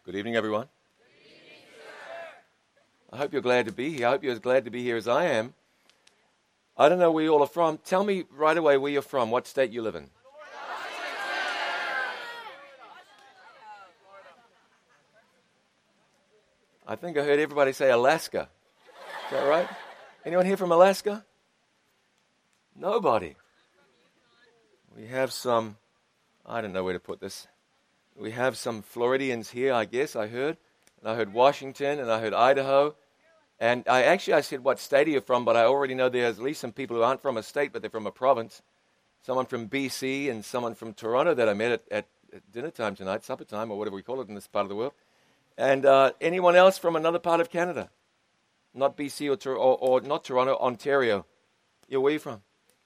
Good evening, everyone. I hope you're glad to be here. I hope you're as glad to be here as I am. I don't know where you all are from. Tell me right away where you're from, what state you live in. I think I heard everybody say Alaska. Is that right? Anyone here from Alaska? Nobody. We have some, I don't know where to put this. We have some Floridians here, I guess, I heard. And I heard Washington, and I heard Idaho. And I said, what state are you from? But I already know there's at least some people who aren't from a state, but they're from a province. Someone from BC and someone from Toronto that I met at dinner time tonight, supper time, or whatever we call it in this part of the world. And anyone else from another part of Canada? Not BC or not Toronto, Ontario. Yeah, where are you from?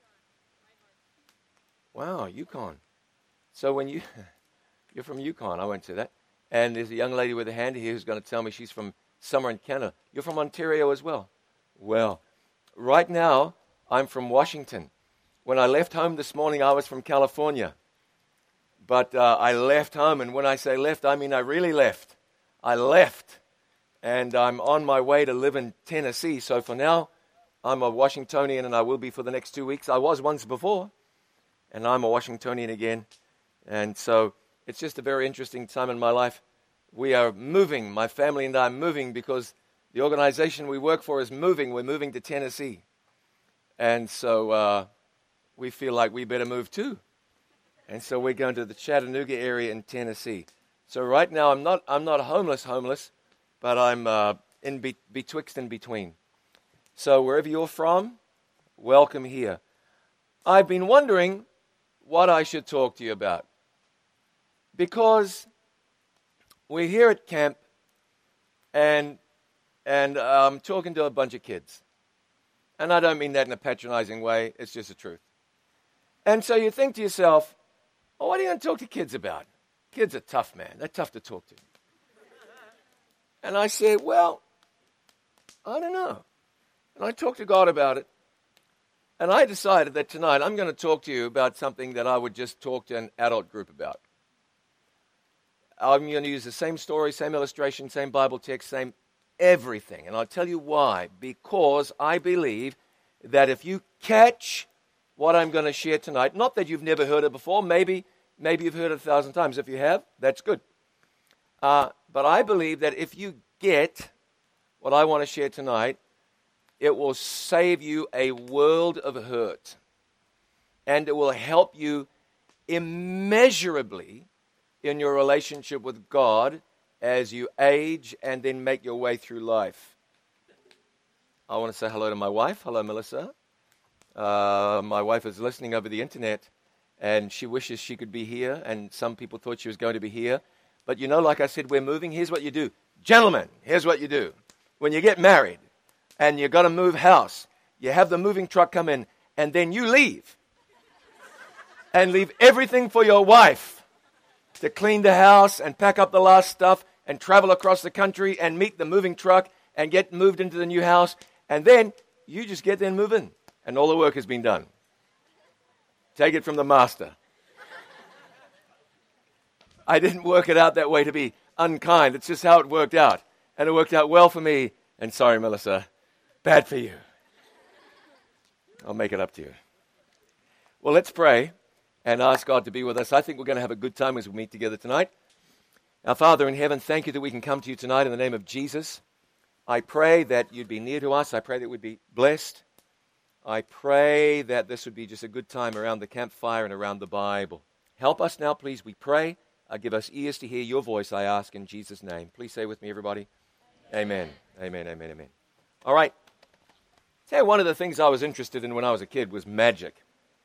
Wow, Yukon. So when you're from Yukon, I went to that. And there's a young lady with a hand here who's going to tell me she's from somewhere in Canada. You're from Ontario as well? Well, right now, I'm from Washington. When I left home this morning, I was from California. But I left home, and when I say left, I mean I really left. I left, and I'm on my way to live in Tennessee. So for now, I'm a Washingtonian, and I will be for the next 2 weeks. I was once before, and I'm a Washingtonian again. And so it's just a very interesting time in my life. We are moving. My family and I are moving because the organization we work for is moving. We're moving to Tennessee. And so we feel like we better move too. And so we're going to the Chattanooga area in Tennessee. So right now I'm not homeless, but I'm betwixt and between. So wherever you're from, welcome here. I've been wondering what I should talk to you about. Because we're here at camp, and I'm talking to a bunch of kids. And I don't mean that in a patronizing way, it's just the truth. And so you think to yourself, oh, what are you going to talk to kids about? Kids are tough, man. They're tough to talk to. And I said, well, I don't know. And I talked to God about it. And I decided that tonight I'm going to talk to you about something that I would just talk to an adult group about. I'm going to use the same story, same illustration, same Bible text, same everything. And I'll tell you why. Because I believe that if you catch what I'm going to share tonight, not that you've never heard it before, maybe you've heard it 1,000 times. If you have, that's good. But I believe that if you get what I want to share tonight, it will save you a world of hurt. And it will help you immeasurably in your relationship with God as you age and then make your way through life. I want to say hello to my wife. Hello, Melissa. My wife is listening over the internet, and she wishes she could be here, and some people thought she was going to be here. But you know, like I said, we're moving. Here's what you do. Gentlemen, here's what you do. When you get married and you've got to move house, you have the moving truck come in, and then you leave. And leave everything for your wife to clean the house and pack up the last stuff and travel across the country and meet the moving truck and get moved into the new house. And then you just get there and move in. And all the work has been done. Take it from the master. I didn't work it out that way to be unkind. It's just how it worked out. And it worked out well for me. And sorry, Melissa, bad for you. I'll make it up to you. Well, let's pray and ask God to be with us. I think we're going to have a good time as we meet together tonight. Our Father in heaven, thank you that we can come to you tonight in the name of Jesus. I pray that you'd be near to us. I pray that we'd be blessed. I pray that this would be just a good time around the campfire and around the Bible. Help us now, please, we pray. Give us ears to hear your voice, I ask in Jesus' name. Please say with me, everybody. Amen. Amen, amen, amen. All right. Tell you, one of the things I was interested in when I was a kid was magic.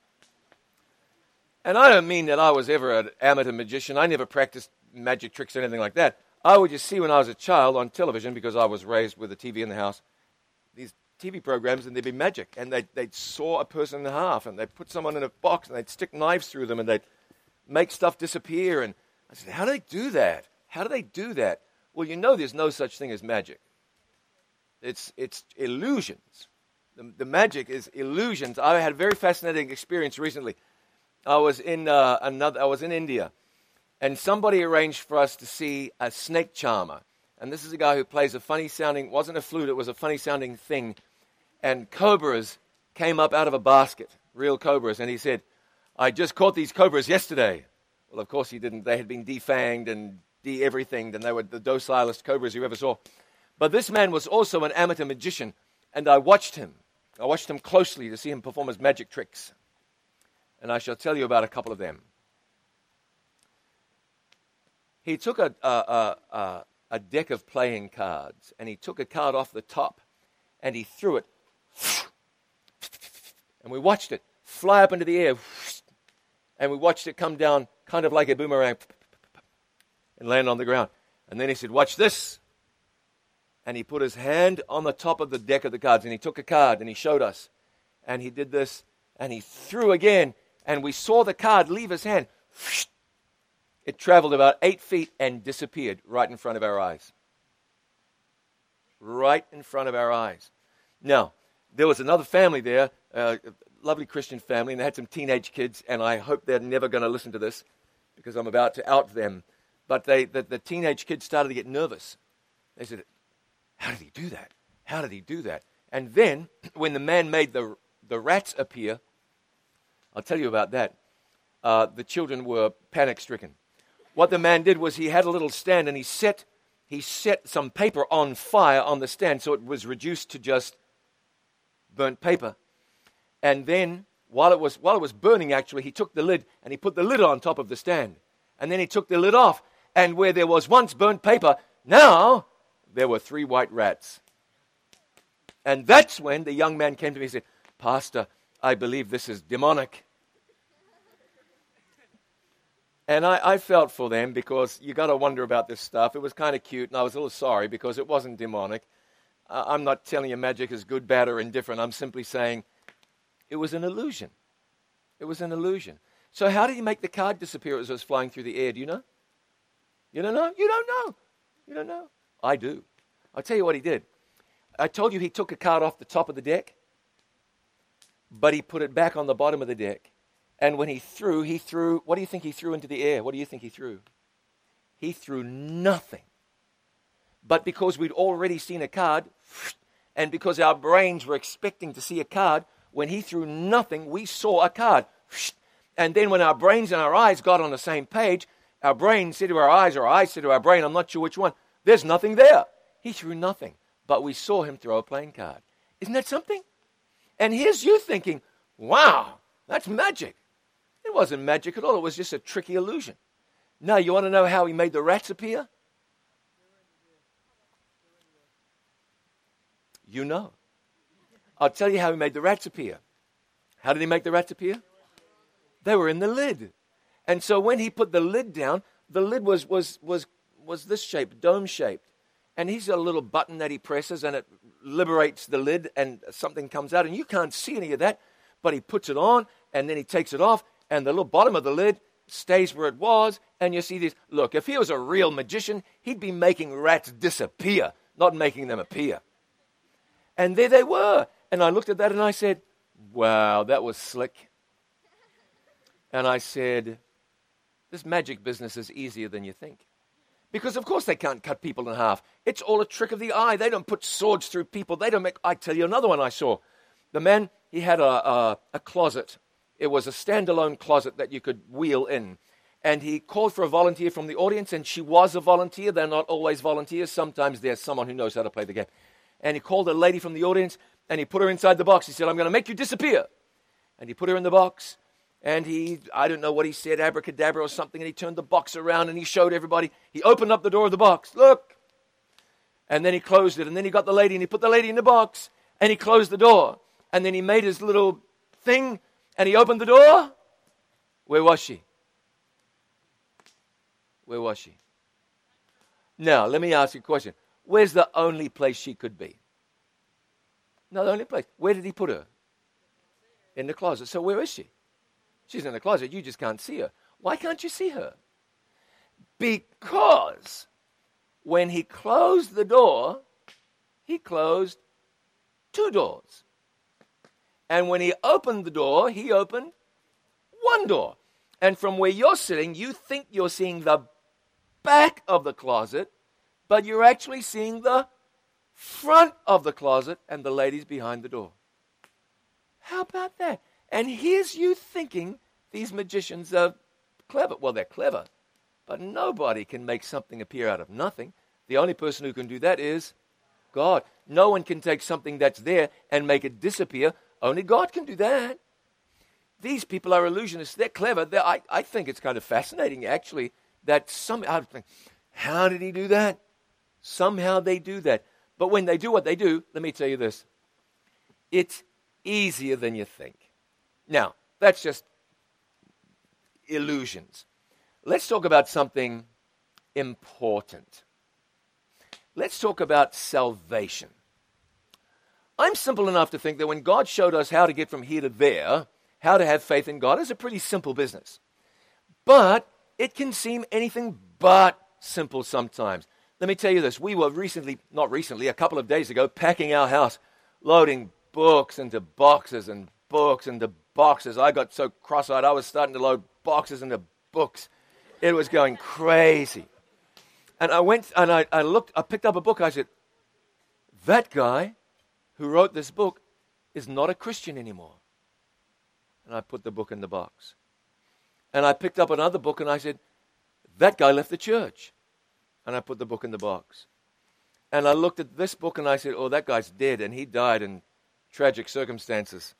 And I don't mean that I was ever an amateur magician. I never practiced magic tricks or anything like that. I would just see when I was a child on television, because I was raised with a TV in the house, these TV programs, and there'd be magic. And they'd saw a person in half, and they'd put someone in a box, and they'd stick knives through them, and they'd make stuff disappear. And I said, how do they do that? How do they do that? Well, you know there's no such thing as magic. It's illusions. The magic is illusions. I had a very fascinating experience recently. I was in India, And somebody arranged for us to see a snake charmer. And this is a guy who plays a funny-sounding, wasn't a flute, it was a funny-sounding thing. And cobras came up out of a basket, real cobras. And he said, I just caught these cobras yesterday. Well, of course he didn't. They had been defanged and de-everythinged, and they were the docilest cobras you ever saw. But this man was also an amateur magician, and I watched him. I watched him closely to see him perform his magic tricks. And I shall tell you about a couple of them. He took a deck of playing cards, and he took a card off the top, and he threw it, and we watched it fly up into the air, and we watched it come down kind of like a boomerang and land on the ground. And then he said, watch this. And he put his hand on the top of the deck of the cards, and he took a card, and he showed us. And he did this, and he threw again, and we saw the card leave his hand. It traveled about 8 feet and disappeared right in front of our eyes. Right in front of our eyes. Now, there was another family there, a lovely Christian family, and they had some teenage kids, and I hope they're never going to listen to this because I'm about to out them. But the teenage kids started to get nervous. They said, how did he do that? How did he do that? And then, when the man made the rats appear, I'll tell you about that. The children were panic-stricken. What the man did was he had a little stand, and he set some paper on fire on the stand, so it was reduced to just burnt paper. And then, while it was burning, actually, he took the lid, and he put the lid on top of the stand. And then he took the lid off, and where there was once burnt paper, now there were 3 white rats. And that's when the young man came to me and said, Pastor, I believe this is demonic. And I felt for them because you got to wonder about this stuff. It was kind of cute, and I was a little sorry because it wasn't demonic. I'm not telling you magic is good, bad, or indifferent. I'm simply saying it was an illusion. It was an illusion. So how did he make the card disappear as it was flying through the air? Do you know? You don't know? You don't know. You don't know? I do. I'll tell you what he did. I told you he took a card off the top of the deck, but he put it back on the bottom of the deck. And when he threw, what do you think he threw into the air? What do you think he threw? He threw nothing. But because we'd already seen a card, and because our brains were expecting to see a card, when he threw nothing, we saw a card. And then when our brains and our eyes got on the same page, our brain said to our eyes, or our eyes said to our brain, I'm not sure which one, there's nothing there. He threw nothing. But we saw him throw a playing card. Isn't that something? And here's you thinking, wow, that's magic. It wasn't magic at all. It was just a tricky illusion. Now, you want to know how he made the rats appear? You know. I'll tell you how he made the rats appear. How did he make the rats appear? They were in the lid. And so when he put the lid down, the lid was this shape, dome-shaped. And he's got a little button that he presses, and it liberates the lid, and something comes out. And you can't see any of that, but he puts it on, and then he takes it off, and the little bottom of the lid stays where it was, and you see this. Look, if he was a real magician, he'd be making rats disappear, not making them appear. And there they were. And I looked at that, and I said, wow, that was slick. And I said, this magic business is easier than you think. Because, of course, they can't cut people in half. It's all a trick of the eye. They don't put swords through people. They don't make... I tell you another one I saw. The man, he had a closet. It was a standalone closet that you could wheel in. And he called for a volunteer from the audience, and she was a volunteer. They're not always volunteers. Sometimes there's someone who knows how to play the game. And he called a lady from the audience, and he put her inside the box. He said, I'm going to make you disappear. And he put her in the box. And I don't know what he said, abracadabra or something, and he turned the box around and he showed everybody. He opened up the door of the box. Look. And then he closed it. And then he got the lady and he put the lady in the box. And he closed the door. And then he made his little thing and he opened the door. Where was she? Where was she? Now, let me ask you a question. Where's the only place she could be? No, the only place. Where did he put her? In the closet. So where is she? She's in the closet. You just can't see her. Why can't you see her? Because when he closed the door, he closed 2 doors. And when he opened the door, he opened 1 door. And from where you're sitting, you think you're seeing the back of the closet, but you're actually seeing the front of the closet and the ladies behind the door. How about that? And here's you thinking these magicians are clever. Well, they're clever, but nobody can make something appear out of nothing. The only person who can do that is God. No one can take something that's there and make it disappear. Only God can do that. These people are illusionists. They're clever. I think it's kind of fascinating, actually, that how did he do that? Somehow they do that. But when they do what they do, let me tell you this. It's easier than you think. Now, that's just illusions. Let's talk about something important. Let's talk about salvation. I'm simple enough to think that when God showed us how to get from here to there, how to have faith in God, is a pretty simple business. But it can seem anything but simple sometimes. Let me tell you this. We were a couple of days ago, packing our house, loading books into boxes and books into boxes. I got so cross-eyed, I was starting to load boxes into books. It was going crazy. And I went and I looked, I picked up a book. I said, that guy who wrote this book is not a Christian anymore. And I put the book in the box. And I picked up another book and I said, that guy left the church. And I put the book in the box. And I looked at this book and I said, oh, that guy's dead and he died in tragic circumstances.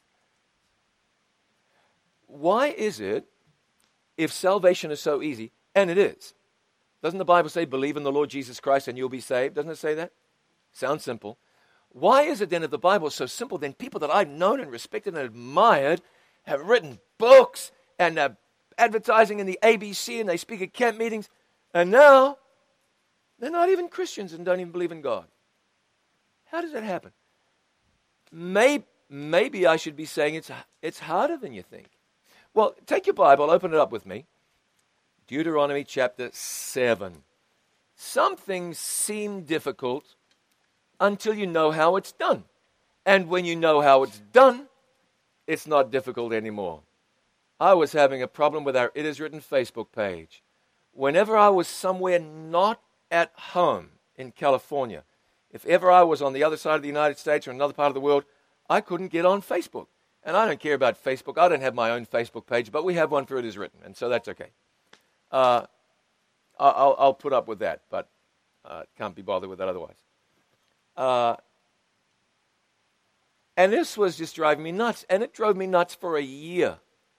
Why is it, if salvation is so easy, and it is, doesn't the Bible say, believe in the Lord Jesus Christ and you'll be saved? Doesn't it say that? Sounds simple. Why is it then, if the Bible is so simple, then people that I've known and respected and admired have written books and advertising in the ABC and they speak at camp meetings, and now they're not even Christians and don't even believe in God? How does that happen? Maybe I should be saying it's harder than you think. Well, take your Bible, open it up with me. Deuteronomy chapter 7. Some things seem difficult until you know how it's done. And when you know how it's done, it's not difficult anymore. I was having a problem with our It Is Written Facebook page. Whenever I was somewhere not at home in California, if ever I was on the other side of the United States or another part of the world, I couldn't get on Facebook. And I don't care about Facebook. I don't have my own Facebook page, but we have one for It Is Written, and so that's okay. I'll put up with that, but can't be bothered with that otherwise. And this was just driving me nuts, and it drove me nuts for a year.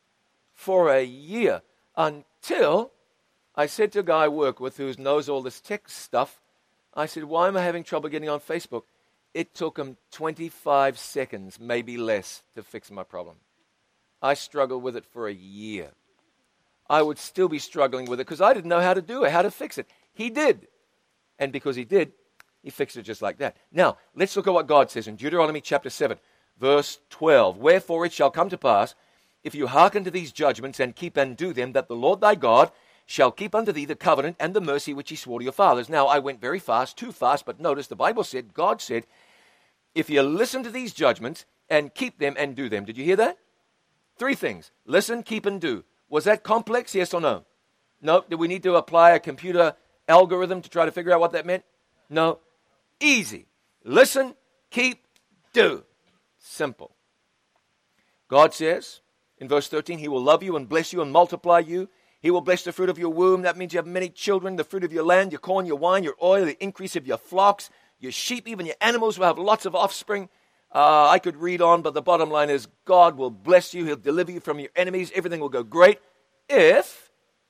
Until I said to a guy I work with who knows all this tech stuff, I said, why am I having trouble getting on Facebook? It took him 25 seconds, maybe less, to fix my problem. I struggled with it for a year. I would still be struggling with it because I didn't know how to do it, how to fix it. He did. And because he did, he fixed it just like that. Now, let's look at what God says in Deuteronomy chapter 7, verse 12. Wherefore it shall come to pass, if you hearken to these judgments and keep and do them, that the Lord thy God shall keep unto thee the covenant and the mercy which he swore to your fathers. Now, I went very fast, too fast, but notice the Bible said, God said, if you listen to these judgments and keep them and do them. Did you hear that? 3 things. Listen, keep, and do. Was that complex, yes or no? No. Did we need to apply a computer algorithm to try to figure out what that meant? No. Easy. Listen, keep, do. Simple. God says in verse 13, he will love you and bless you and multiply you. He will bless the fruit of your womb. That means you have many children, the fruit of your land, your corn, your wine, your oil, the increase of your flocks, your sheep, even your animals will have lots of offspring. I could read on, but the bottom line is God will bless you. He'll deliver you from your enemies. Everything will go great if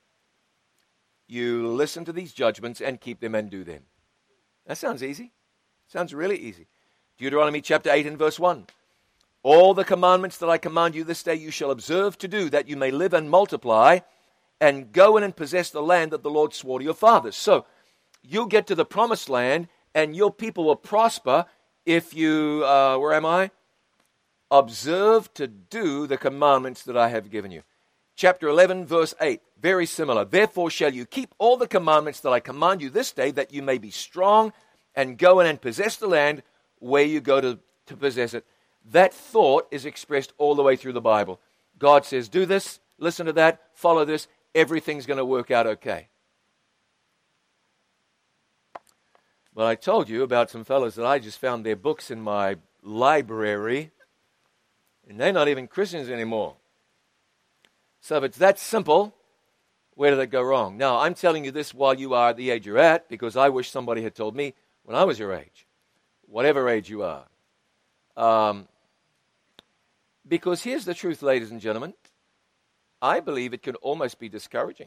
you listen to these judgments and keep them and do them. That sounds easy. Sounds really easy. Deuteronomy chapter 8 and verse 1. All the commandments that I command you this day you shall observe to do, that you may live and multiply and go in and possess the land that the Lord swore to your fathers. So you'll get to the promised land and your people will prosper if you, where am I? Observe to do the commandments that I have given you. Chapter 11, verse 8, very similar. Therefore shall you keep all the commandments that I command you this day, that you may be strong and go in and possess the land where you go to possess it. That thought is expressed all the way through the Bible. God says, do this. listen to that, follow this, everything's going to work out okay. But I told you about some fellows that I just found their books in my library, and they're not even Christians anymore. So if it's that simple, where did it go wrong? Now, I'm telling you this while you are at the age you're at, because I wish somebody had told me when I was your age, whatever age you are. Because here's the truth, ladies and gentlemen. I believe it can almost be discouraging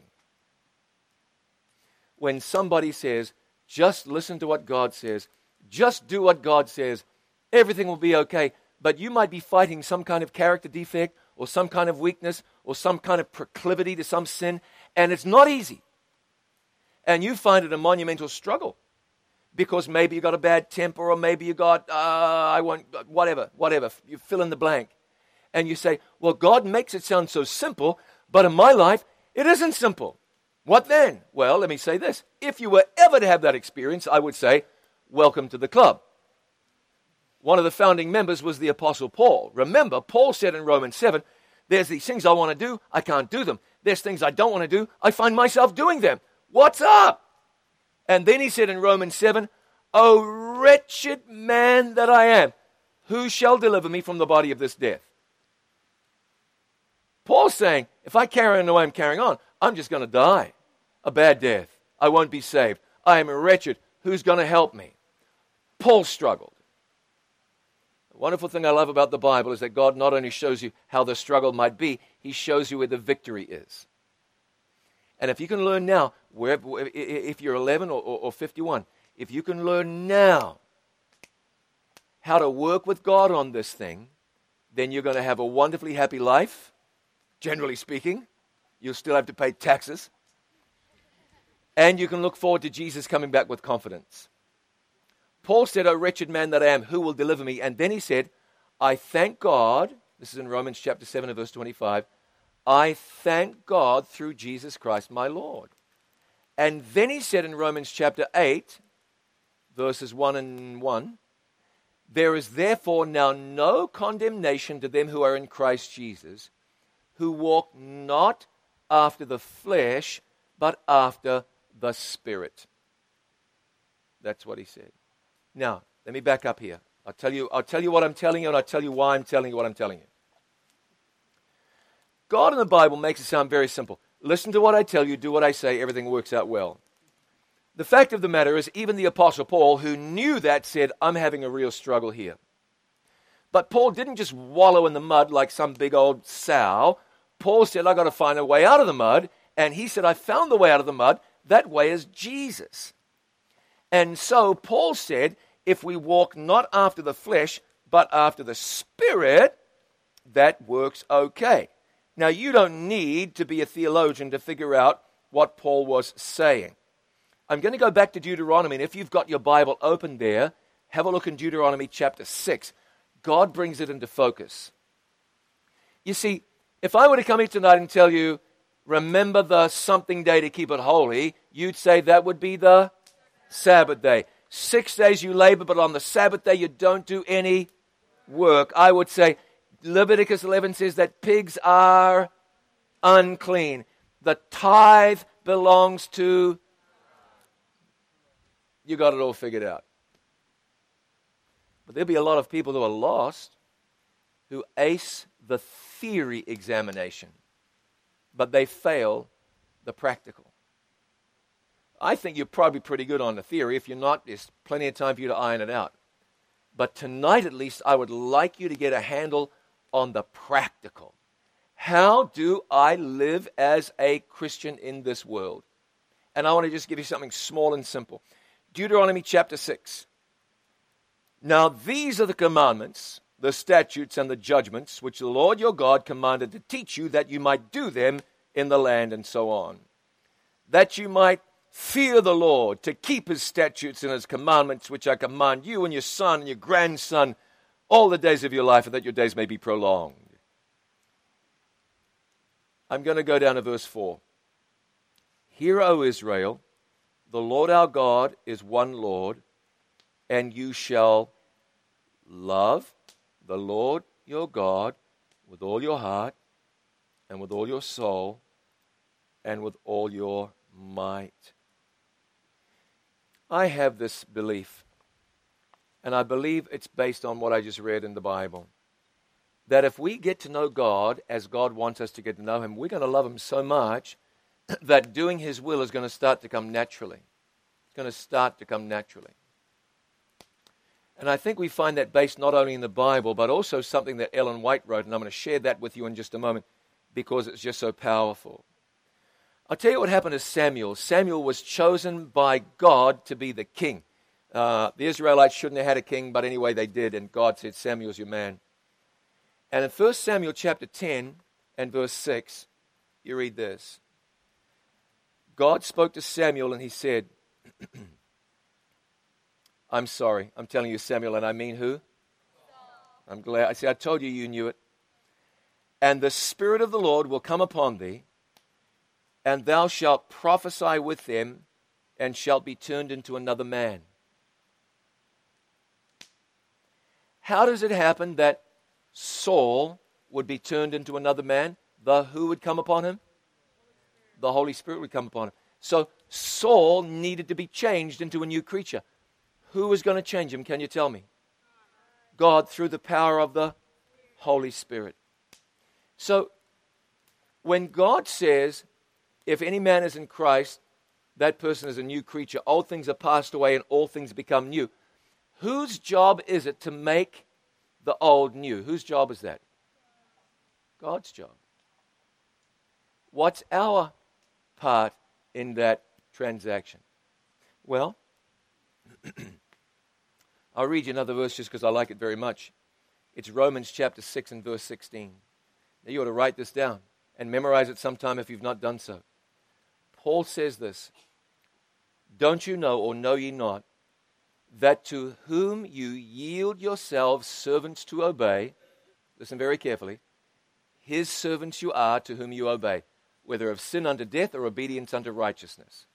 when somebody says, just listen to what God says, just do what God says, everything will be okay. But you might be fighting some kind of character defect or some kind of weakness or some kind of proclivity to some sin, and it's not easy. And you find it a monumental struggle because maybe you got a bad temper or maybe you got, whatever, you fill in the blank. And you say, well, God makes it sound so simple, but in my life, it isn't simple. What then? Well, let me say this. If you were ever to have that experience, I would say, welcome to the club. One of the founding members was the Apostle Paul. Remember, Paul said in Romans 7, there's these things I want to do, I can't do them. There's things I don't want to do, I find myself doing them. What's up? And then he said in Romans 7, O wretched man that I am, who shall deliver me from the body of this death? Paul's saying, if I carry on the way I'm carrying on, I'm just going to die. A bad death. I won't be saved. I am wretched. Who's going to help me? Paul struggled. The wonderful thing I love about the Bible is that God not only shows you how the struggle might be, he shows you where the victory is. And if you can learn now, if you're 11 or 51, if you can learn now how to work with God on this thing, then you're going to have a wonderfully happy life. Generally speaking, you'll still have to pay taxes. And you can look forward to Jesus coming back with confidence. Paul said, O wretched man that I am, who will deliver me? And then he said, I thank God, this is in Romans chapter 7 and verse 25, I thank God through Jesus Christ my Lord. And then he said in Romans chapter 8, verses 1 and 1, there is therefore now no condemnation to them who are in Christ Jesus, who walk not after the flesh, but after the Spirit. That's what he said. Now, let me back up here. I'll tell you what I'm telling you, and I'll tell you why I'm telling you what I'm telling you. God in the Bible makes it sound very simple. Listen to what I tell you, do what I say, everything works out well. The fact of the matter is, even the Apostle Paul, who knew that, said, I'm having a real struggle here. But Paul didn't just wallow in the mud like some big old sow. Paul said, I've got to find a way out of the mud. And he said, I found the way out of the mud. That way is Jesus. And so Paul said, if we walk not after the flesh, but after the Spirit, that works okay. Now, you don't need to be a theologian to figure out what Paul was saying. I'm going to go back to Deuteronomy, and if you've got your Bible open there, have a look in Deuteronomy chapter 6. God brings it into focus. You see, if I were to come here tonight and tell you, remember the something day to keep it holy, you'd say that would be the Sabbath day. 6 days you labor, but on the Sabbath day you don't do any work. I would say Leviticus 11 says that pigs are unclean. The tithe belongs to... You got it all figured out. But there'll be a lot of people who are lost who ace the theory examination, but they fail the practical. I think you're probably pretty good on the theory. If you're not, there's plenty of time for you to iron it out. But tonight, at least, I would like you to get a handle on the practical. How do I live as a Christian in this world? And I want to just give you something small and simple. Deuteronomy chapter 6. Now these are the commandments, the statutes and the judgments, which the Lord your God commanded to teach you, that you might do them in the land, and so on. That you might fear the Lord, to keep his statutes and his commandments, which I command you and your son and your grandson all the days of your life, and that your days may be prolonged. I'm going to go down to verse 4. Hear, O Israel, the Lord our God is one Lord, and you shall love the Lord your God with all your heart, and with all your soul and with all your might. I have this belief, and I believe it's based on what I just read in the Bible, that if we get to know God as God wants us to get to know Him, we're going to love Him so much that doing His will is going to start to come naturally. It's going to start to come naturally. And I think we find that based not only in the Bible, but also something that Ellen White wrote, and I'm going to share that with you in just a moment because it's just so powerful. I'll tell you what happened to Samuel. Samuel was chosen by God to be the king. The Israelites shouldn't have had a king, but anyway they did, and God said, Samuel's your man. And in 1 Samuel chapter 10 and verse 6, you read this. God spoke to Samuel and He said, I'm sorry, I'm telling you Samuel, and I mean who? I'm glad. I told you you knew it. And the Spirit of the Lord will come upon thee, and thou shalt prophesy with them, and shalt be turned into another man. How does it happen that Saul would be turned into another man? Who would come upon him? The Holy Spirit would come upon him. So Saul needed to be changed into a new creature. Who was going to change him? Can you tell me? God, through the power of the Holy Spirit. So when God says, if any man is in Christ, that person is a new creature. Old things are passed away and all things become new. Whose job is it to make the old new? Whose job is that? God's job. What's our part in that transaction? Well, I'll read you another verse just because I like it very much. It's Romans chapter 6 and verse 16. Now you ought to write this down and memorize it sometime if you've not done so. Paul says this, don't you know, or know ye not, that to whom you yield yourselves servants to obey, listen very carefully, his servants you are to whom you obey, whether of sin unto death or obedience unto righteousness.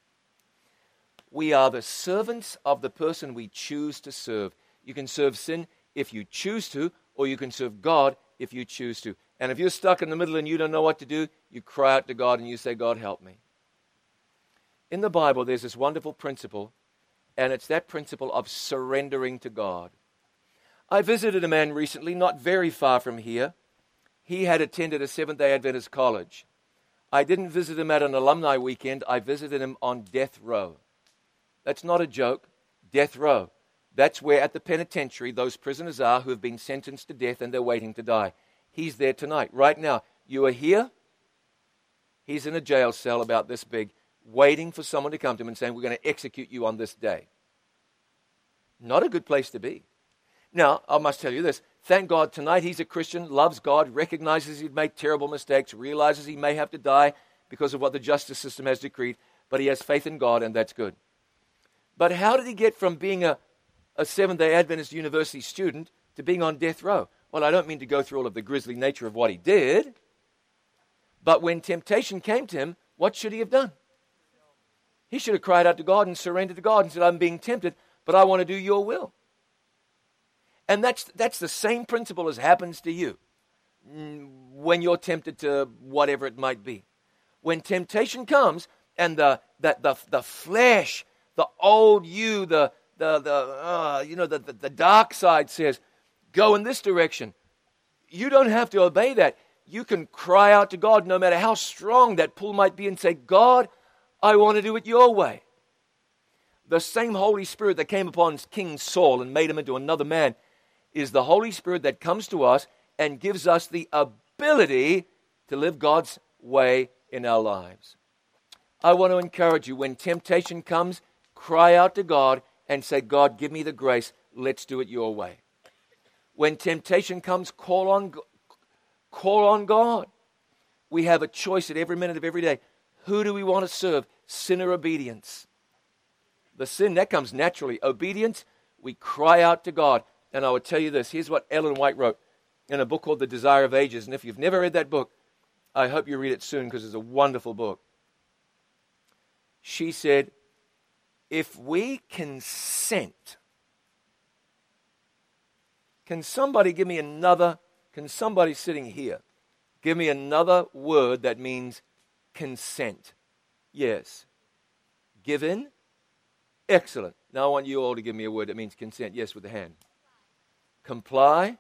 We are the servants of the person we choose to serve. You can serve sin if you choose to, or you can serve God if you choose to. And if you're stuck in the middle and you don't know what to do, you cry out to God and you say, God, help me. In the Bible, there's this wonderful principle, and it's that principle of surrendering to God. I visited a man recently, not very far from here. He had attended a Seventh-day Adventist college. I didn't visit him at an alumni weekend. I visited him on death row. That's not a joke. Death row. That's where at the penitentiary those prisoners are who have been sentenced to death and they're waiting to die. He's there tonight. Right now, you are here. He's in a jail cell about this big, waiting for someone to come to him and saying, we're going to execute you on this day. Not a good place to be. Now, I must tell you this. Thank God tonight he's a Christian, loves God, recognizes he'd made terrible mistakes, realizes he may have to die because of what the justice system has decreed, but he has faith in God, and that's good. But how did he get from being a Seventh-day Adventist University student to being on death row? Well, I don't mean to go through all of the grisly nature of what he did, but when temptation came to him, what should he have done? He should have cried out to God and surrendered to God and said, I'm being tempted, but I want to do your will. And that's the same principle as happens to you when you're tempted to whatever it might be. When temptation comes and the flesh, the old you, the dark side says, go in this direction. You don't have to obey that. You can cry out to God no matter how strong that pull might be and say, God, I want to do it your way. The same Holy Spirit that came upon King Saul and made him into another man is the Holy Spirit that comes to us and gives us the ability to live God's way in our lives. I want to encourage you, when temptation comes, cry out to God and say, God, give me the grace. Let's do it your way. When temptation comes, call on God. We have a choice at every minute of every day. Who do we want to serve? Sin or obedience? The sin, that comes naturally. Obedience, we cry out to God. And I would tell you this. Here's what Ellen White wrote in a book called The Desire of Ages. And if you've never read that book, I hope you read it soon because it's a wonderful book. She said, if we consent, can somebody sitting here Give me another word that means consent. Yes. Give in? Excellent. Now I want you all to give me a word that means consent. Yes, with the hand. Comply.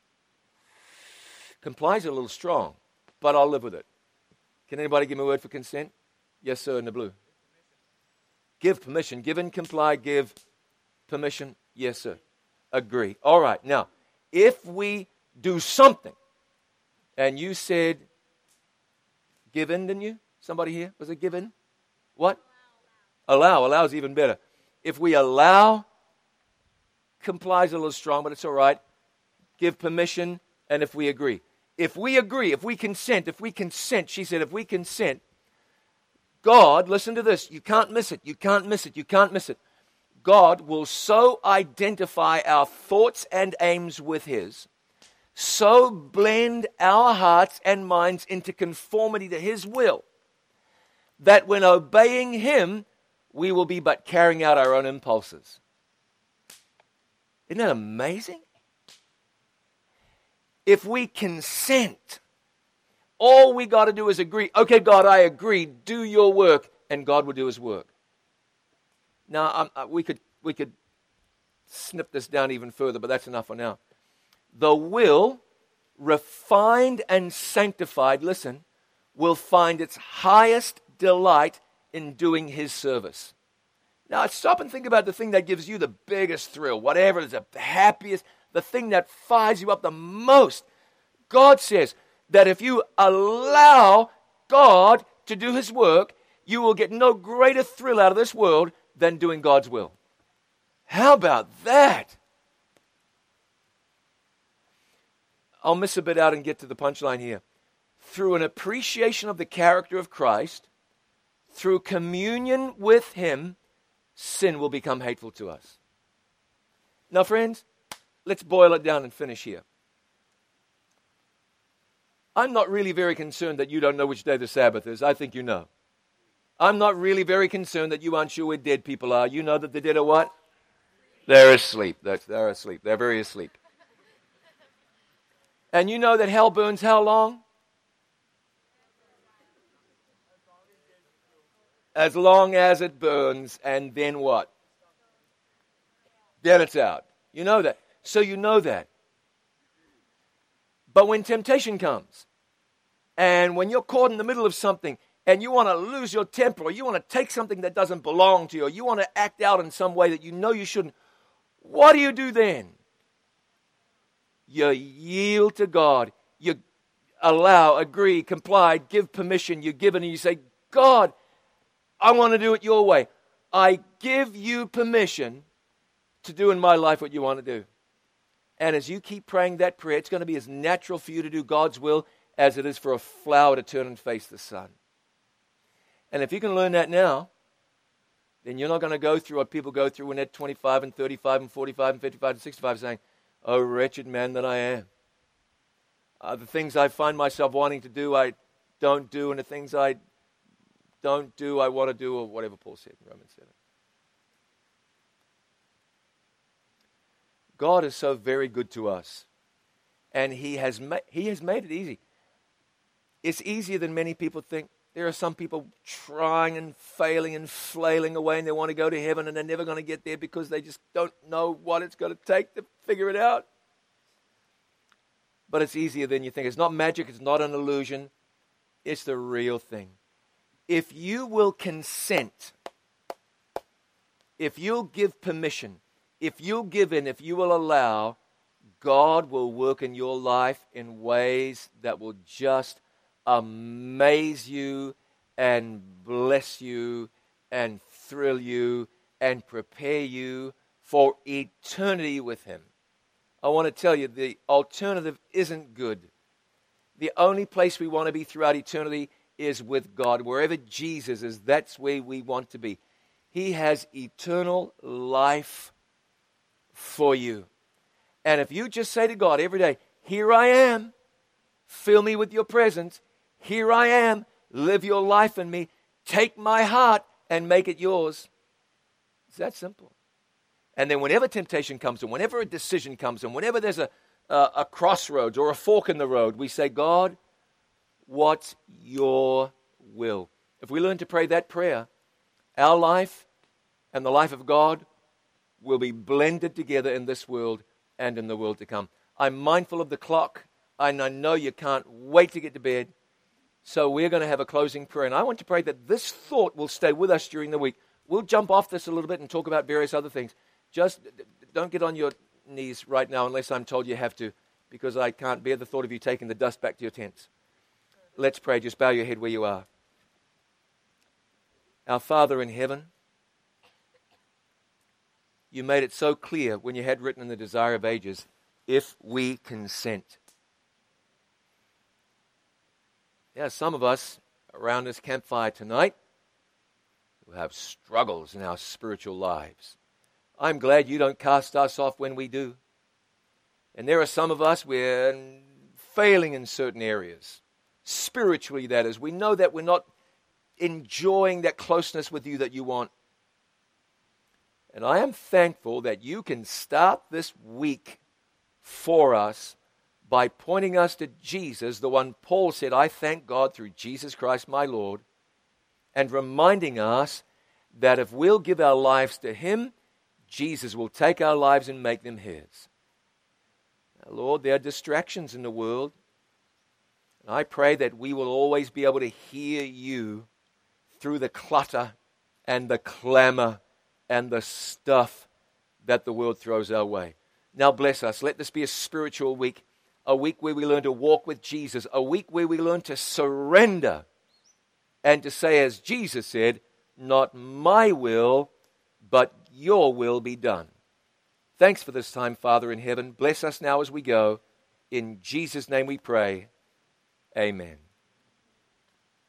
Comply is a little strong, but I'll live with it. Can anybody give me a word for consent? Yes, sir, in the blue. Give permission. Give in, comply, give permission. Yes, sir. Agree. All right. Now, if we do something, and you said, give in, didn't you? Somebody here? Was it give in? What? Allow. Allow is even better. If we allow, comply is a little strong, but it's all right. Give permission, and if we agree. If we agree, if we consent, she said, if we consent, God, listen to this, you can't miss it, you can't miss it, you can't miss it. God will so identify our thoughts and aims with His, so blend our hearts and minds into conformity to His will, that when obeying Him, we will be but carrying out our own impulses. Isn't that amazing? If we consent, all we got to do is agree. Okay, God, I agree. Do your work, and God will do His work. Now, we could snip this down even further, but that's enough for now. The will, refined and sanctified, listen, will find its highest delight in doing His service. Now, stop and think about the thing that gives you the biggest thrill, whatever it is, the happiest, the thing that fires you up the most. God says that if you allow God to do His work, you will get no greater thrill out of this world than doing God's will. How about that? I'll miss a bit out and get to the punchline here. Through an appreciation of the character of Christ, through communion with Him, sin will become hateful to us. Now, friends, let's boil it down and finish here. I'm not really very concerned that you don't know which day the Sabbath is. I think you know. I'm not really very concerned that you aren't sure where dead people are. You know that the dead are what? They're asleep. They're asleep. They're very asleep. And you know that hell burns how long? As long as it burns, and then what? Then it's out. You know that. So you know that. But when temptation comes, and when you're caught in the middle of something, and you want to lose your temper, or you want to take something that doesn't belong to you, or you want to act out in some way that you know you shouldn't, what do you do then? You yield to God. You allow, agree, comply, give permission. You give it and you say, God, I want to do it your way. I give you permission to do in my life what you want to do. And as you keep praying that prayer, it's going to be as natural for you to do God's will as it is for a flower to turn and face the sun. And if you can learn that now, then you're not going to go through what people go through when they're 25 and 35 and 45 and 55 and 65 saying, oh, wretched man that I am. The things I find myself wanting to do, I don't do, and the things I don't do, I want to do, or whatever Paul said in Romans 7. God is so very good to us, and He has made it easy. It's easier than many people think. There are some people trying and failing and flailing away, and they want to go to heaven, and they're never going to get there because they just don't know what it's going to take to figure it out. But it's easier than you think. It's not magic. It's not an illusion. It's the real thing. If you will consent, if you'll give permission, if you'll give in, if you will allow, God will work in your life in ways that will just amaze you and bless you and thrill you and prepare you for eternity with Him. I want to tell you, the alternative isn't good. The only place we want to be throughout eternity is with God. Wherever Jesus is, that's where we want to be. He has eternal life for you. And if you just say to God every day, here I am, fill me with your presence, here I am, live your life in me, take my heart and make it yours. It's that simple. And then whenever temptation comes and whenever a decision comes and whenever there's a crossroads or a fork in the road, we say, God, what's your will? If we learn to pray that prayer, our life and the life of God will be blended together in this world and in the world to come. I'm mindful of the clock, and I know you can't wait to get to bed. So we're going to have a closing prayer. And I want to pray that this thought will stay with us during the week. We'll jump off this a little bit and talk about various other things. Just don't get on your knees right now unless I'm told you have to, because I can't bear the thought of you taking the dust back to your tents. Let's pray. Just bow your head where you are. Our Father in heaven, you made it so clear when you had written in the Desire of Ages, if we consent. Yeah, some of us around this campfire tonight who have struggles in our spiritual lives. I'm glad you don't cast us off when we do. And there are some of us, we're failing in certain areas. Spiritually, that is. We know that we're not enjoying that closeness with you that you want. And I am thankful that you can start this week for us by pointing us to Jesus, the one Paul said, I thank God through Jesus Christ my Lord, and reminding us that if we'll give our lives to Him, Jesus will take our lives and make them His. Now, Lord, there are distractions in the world, and I pray that we will always be able to hear You through the clutter and the clamor and the stuff that the world throws our way. Now bless us. Let this be a spiritual week, a week where we learn to walk with Jesus, a week where we learn to surrender and to say, as Jesus said, not my will, but Your will be done. Thanks for this time, Father in heaven. Bless us now as we go. In Jesus' name we pray. Amen.